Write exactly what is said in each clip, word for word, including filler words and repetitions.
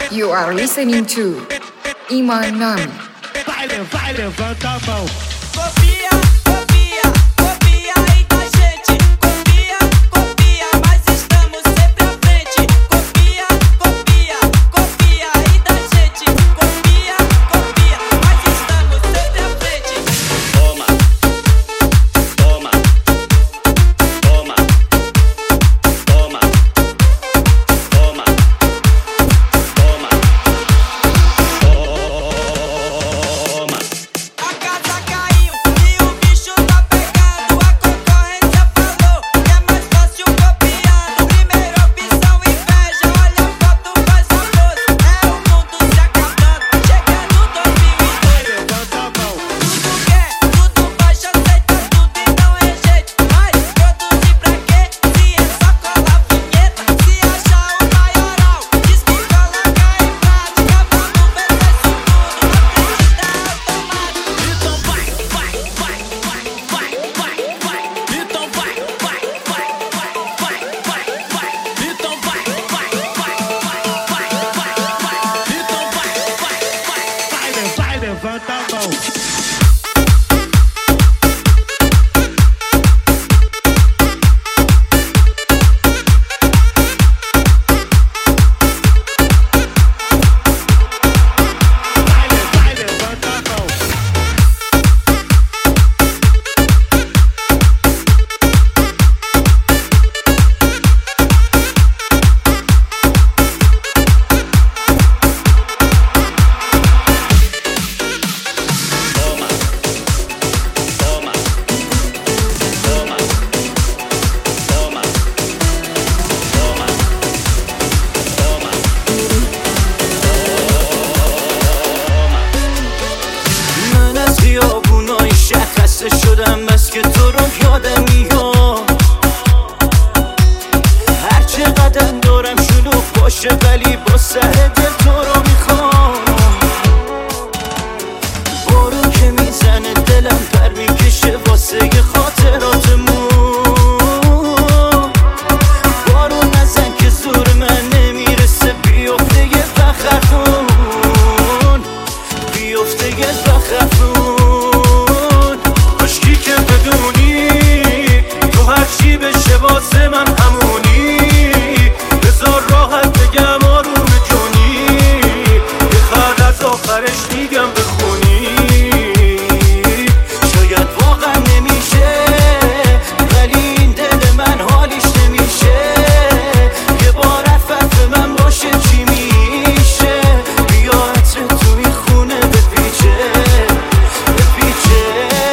You are listening to Iman Nami. Vai, vai, levanta a mão. Copia, copia, copia aí da gente. Copia, copia, mas estamos sempre à frente. Copia, copia, copia aí da gente. Copia, copia, mas estamos sempre à frente. Toma, toma, toma, toma, toma, toma, toma. A casa caiu e o bicho tá pegando. A concorrência falou que é mais fácil copiando. Primeira opção, inveja. Olha a foto, faz a pose. É o mundo se acabando. Chegando dois mil e dois. Levanta a mão. Tudo quer, tudo baixa, aceita tudo e não é jeito. Mas produzir pra quê? Se é só colar vinheta. Se achar o maioral, diz que coloca em prática. Vamos ver se isso tudo aprendida automático. Então vai, vai, vai, vai, vai, vai, vai. Então vai, vai, vai, vai, vai, vai, vai. Então vai, vai, vai, vai, vai, vai, vai. Então vai, vai, vai. Vai, vai, levanta a mão. Vai, vai, levanta a mão. Toma, toma, toma, toma, toma, toma, من از خیابونای شهر خسته شدم بس که تو رو یادم میاد هر چه قدم دارم شلوغ باشه ولی با سر دل تو رو میخوام بارون که میزنه دلم پر میکشه واسه خاطراتمون بارون نزن که زور من نمیرسه بیفته یه بخرخون بیفته یه بخرخون کاشکی که بدونی تو هرچی بشه واسه من همونی بذار راحت بگم آروم جونی یه خط از آخرش میگم بخونی شاید واقعا نمیشه ولی این دل من حالیش نمیشه یه بار حرفت به من باشه چی میشه بیا عطر تو این خونه بپیچه بپیچه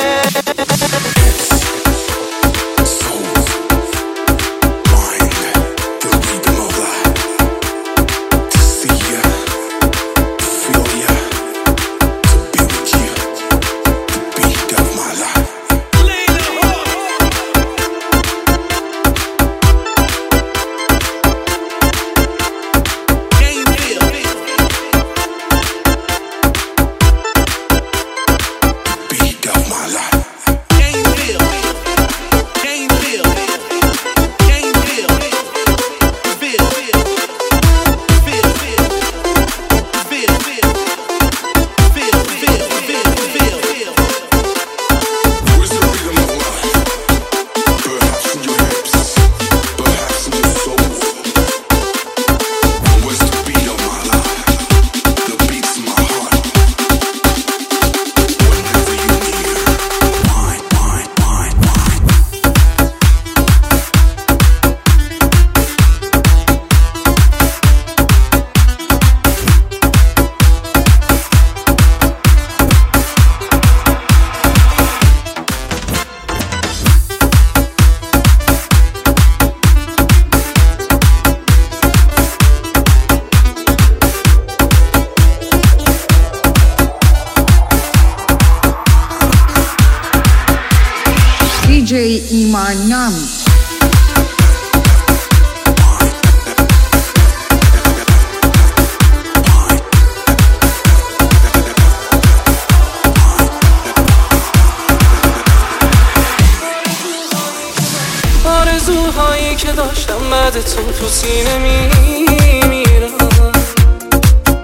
D J Iman Nami. آرزوهایی که داشتم بعد تو تو سینه میمیرم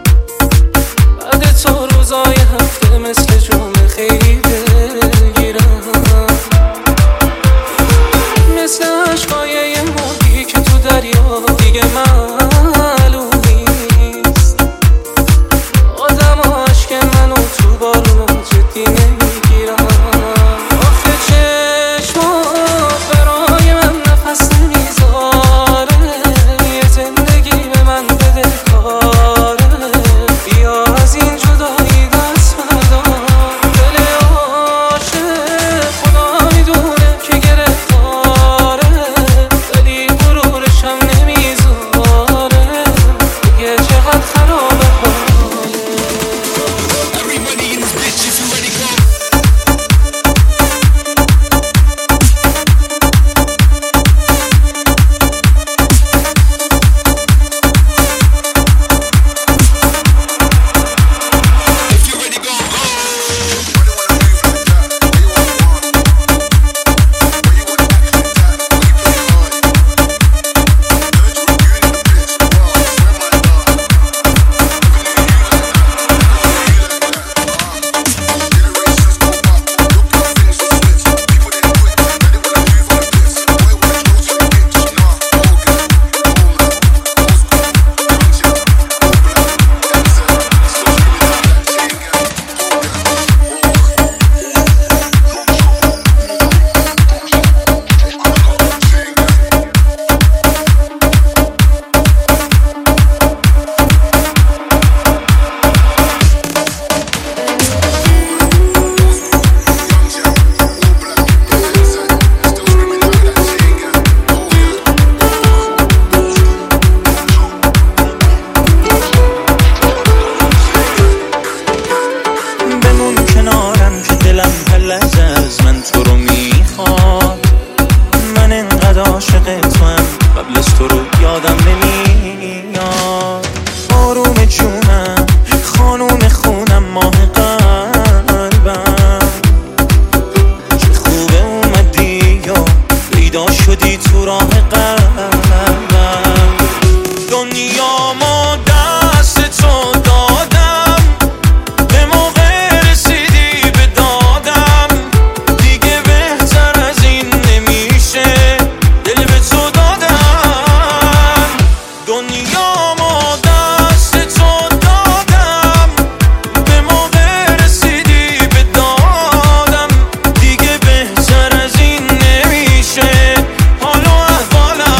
دلامو دست تو دادم، به موقع رسیدی به دادم، دیگه بهتر از این نمیشه حال و احوالم.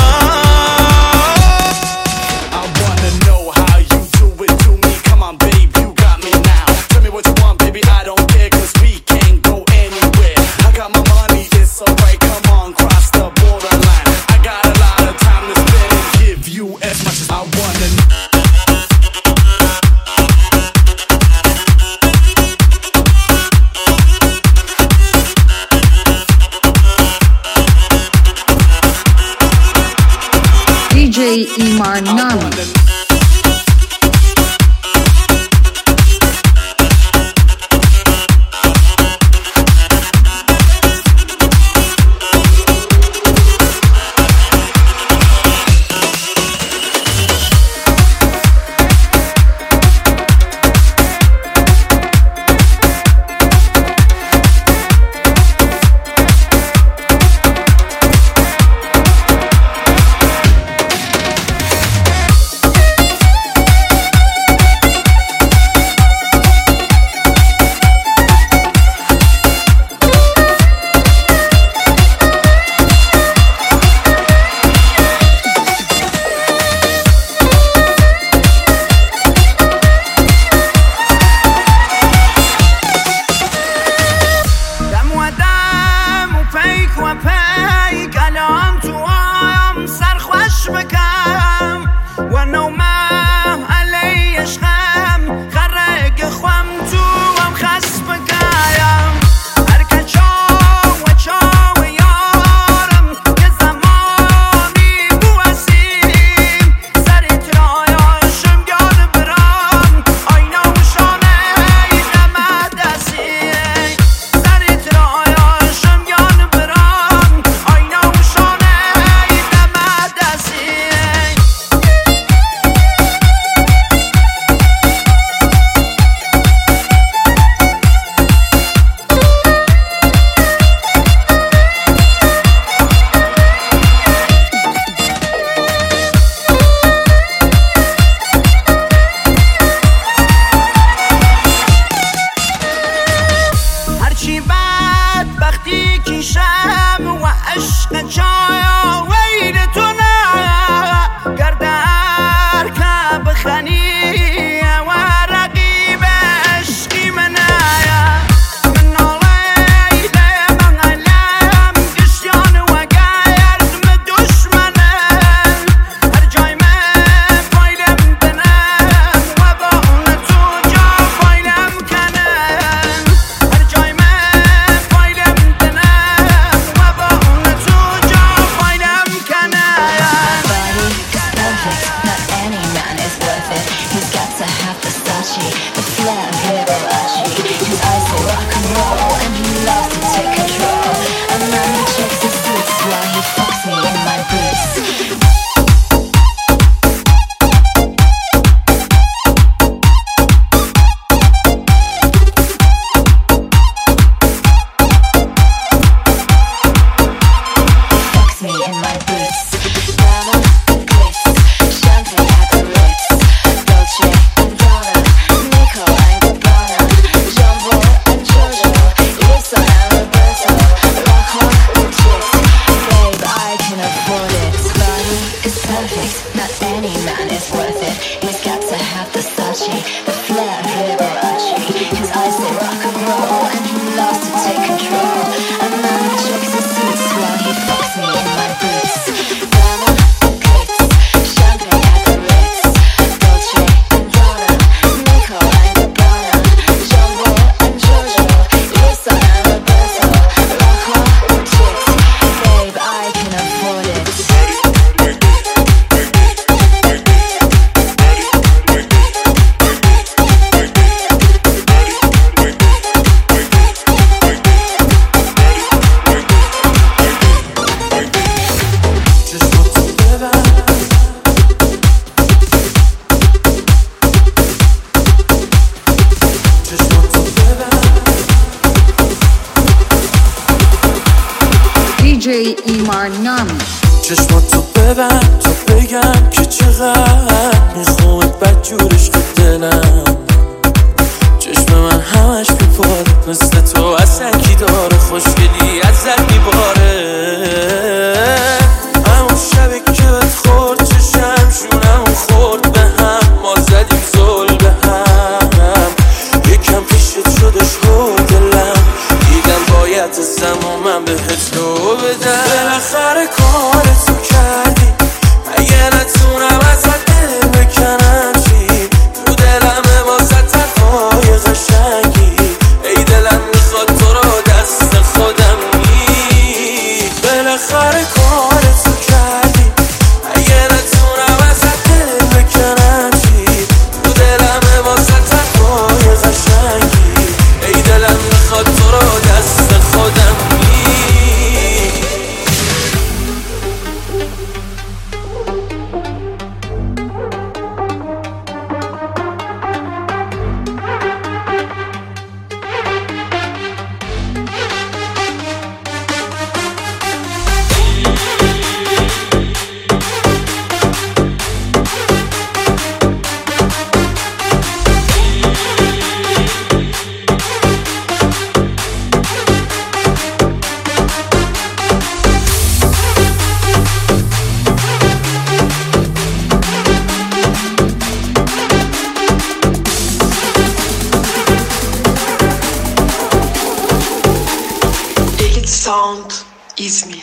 I wanna know how you do it to me. Come on, babe, you got me now. Tell me what you want, baby, I don't care, cause we can't go anywhere. I got my money, it's alright, come on, cross the borderline. I got a lot of time to spend and give you as much as I wanna know. دی جی ایمان نامی. ایمان نامی. چشماتو ببند تا بگم که چقدر İzmir.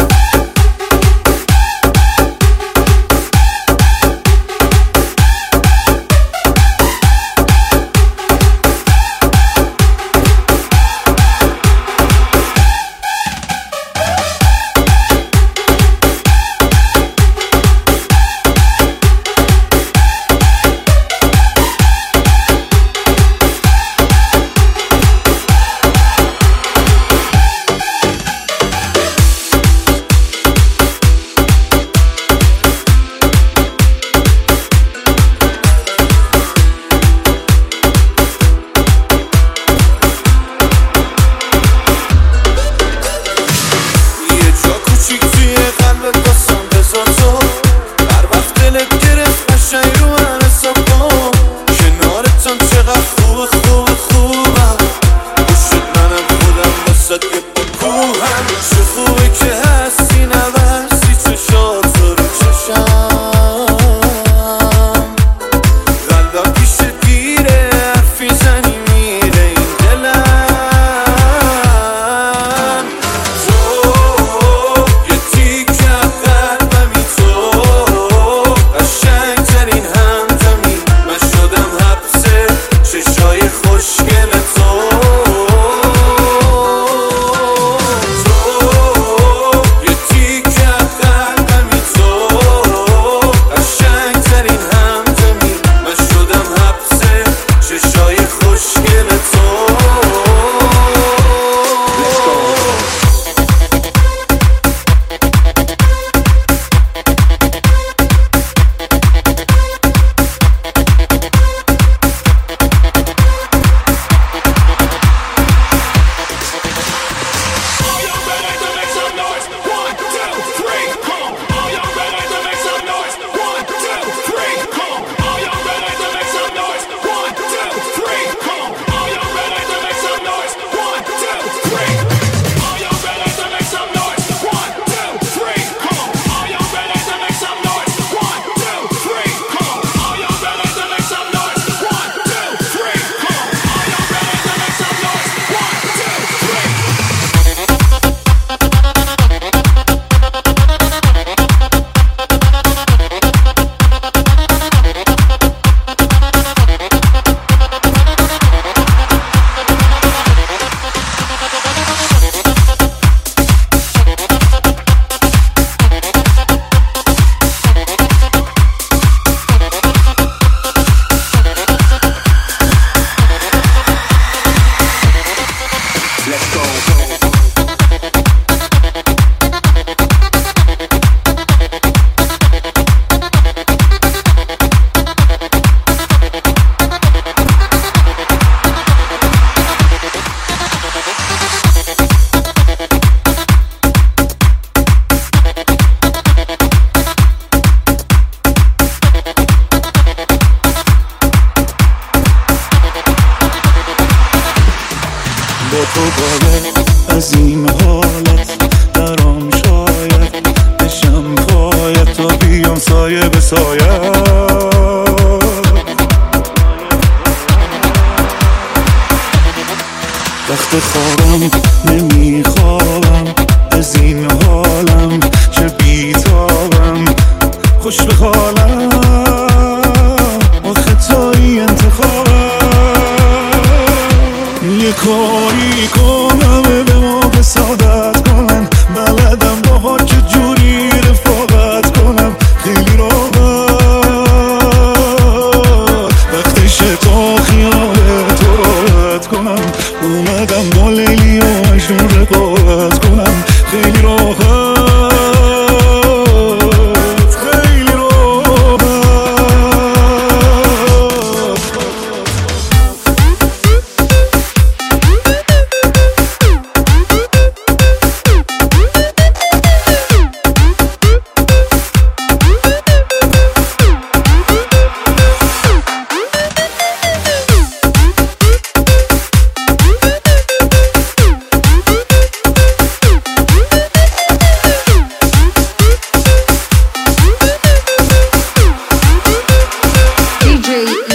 تو باید از این حالت درام شاید بشم پایت تا بیام سایه به سایه وقت خوابم نمیخوابم از این حالم چه بیتابم خوش به حالم آخه تایی انتخابم یه کاری کنم به موقع سعادت کنم بلدم با چه جوری رفاقت کنم خیلی راحت وقتش تا خیال تو راحت کنم اومدم با لیلی و مجنون رقابت کنم خیلی راحت خیلی راحت D J